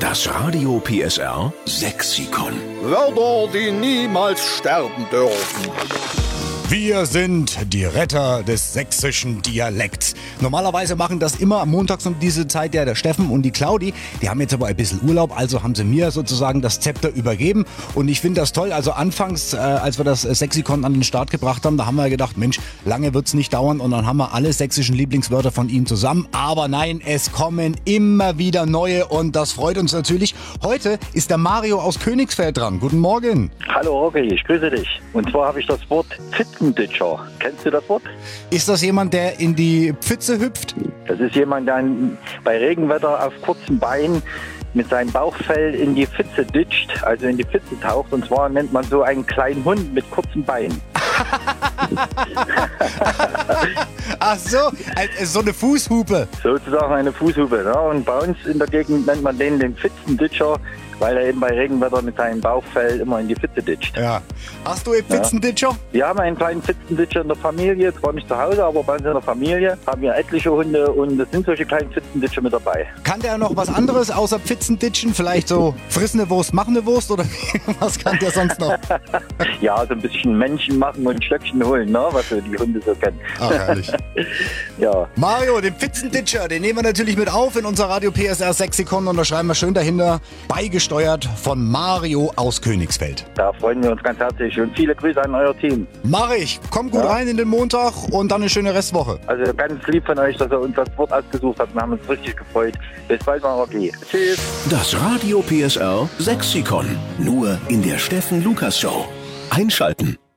Das Radio PSR Sexikon. Wörter, die niemals sterben dürfen. Wir sind die Retter des sächsischen Dialekts. Normalerweise machen das immer montags um diese Zeit der Steffen und die Claudi. Die haben jetzt aber ein bisschen Urlaub, also haben sie mir sozusagen das Zepter übergeben. Und ich finde das toll. Also anfangs, als wir das Sexikon an den Start gebracht haben, da haben wir gedacht, Mensch, lange wird's nicht dauern. Und dann haben wir alle sächsischen Lieblingswörter von ihnen zusammen. Aber nein, es kommen immer wieder neue und das freut uns natürlich. Heute ist der Mario aus Königsfeld dran. Guten Morgen. Hallo Rocky, ich grüße dich. Und zwar habe ich das Wort Pfitzenditscher. Kennst du das Wort? Ist das jemand, der in die Pfütze hüpft? Das ist jemand, der bei Regenwetter auf kurzen Beinen mit seinem Bauchfell in die Pfütze ditcht, also in die Pfütze taucht. Und zwar nennt man so einen kleinen Hund mit kurzen Beinen. Ach so, so eine Fußhupe. Sozusagen eine Fußhupe. Ne? Und bei uns in der Gegend nennt man den Pfützenditscher, weil er eben bei Regenwetter mit seinem Bauchfell immer in die Pfütze ditcht. Ja. Hast du einen Pfützenditscher? Wir haben einen kleinen Pfützenditscher in der Familie, zwar nicht zu Hause, aber bei uns in der Familie haben wir etliche Hunde und es sind solche kleinen Pfützenditscher mit dabei. Kann der noch was anderes außer Pfützenditschen? Vielleicht so frissende Wurst, machende Wurst oder was kann der sonst noch? Ja, so ein bisschen Männchen machen und Stöckchen holen, ne? Was so die Hunde so kennen. Ach, herrlich. Ja. Mario, den Pfützenditscher, den nehmen wir natürlich mit auf in unser Radio PSR Sexikon und da schreiben wir schön dahinter, beigesteuert von Mario aus Königsfeld. Da freuen wir uns ganz herzlich und viele Grüße an euer Team. Mach ich. Komm gut rein in den Montag und dann eine schöne Restwoche. Also ganz lieb von euch, dass ihr uns das Wort ausgesucht habt. Wir haben uns richtig gefreut. Bis bald mal, Rocky. Tschüss. Das Radio PSR Sexikon. Nur in der Steffen Lukas Show. Einschalten.